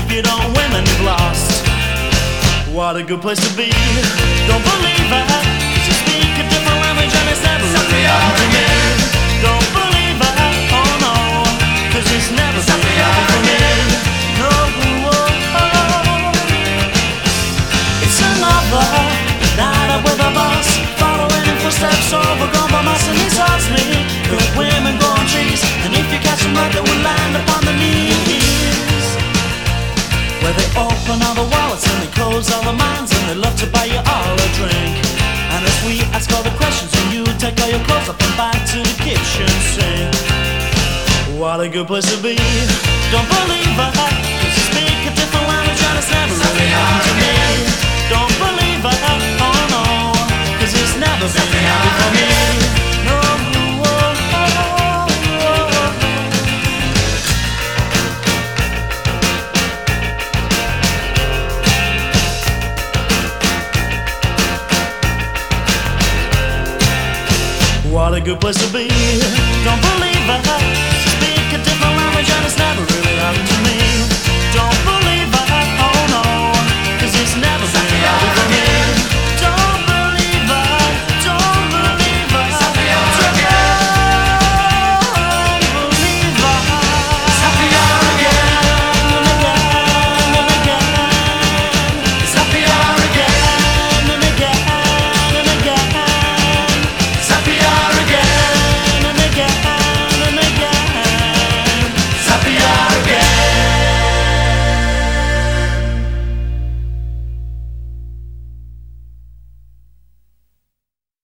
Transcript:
if you don't, women you've lost. What a good place to be. Don't believe it, 'cause you speak a different language and it's never really happened to me. Don't believe it, oh no, 'cause it's never really happened to me. No, it's another night out with a boss, following in footsteps, overgone by mass, and he tells me good women go on trees, and if you catch them right, they will land upon the knees. Where they open all the wallets and they close all the minds, and they love to buy you all a drink. And as we ask all the questions, and you take all your clothes up and back to the kitchen sink. What a good place to be. Don't believe it, 'cause you speak a different language and it's never really happened to me. Don't believe it, oh no, 'cause it's never been happened for me. No, what a good place to be. Don't believe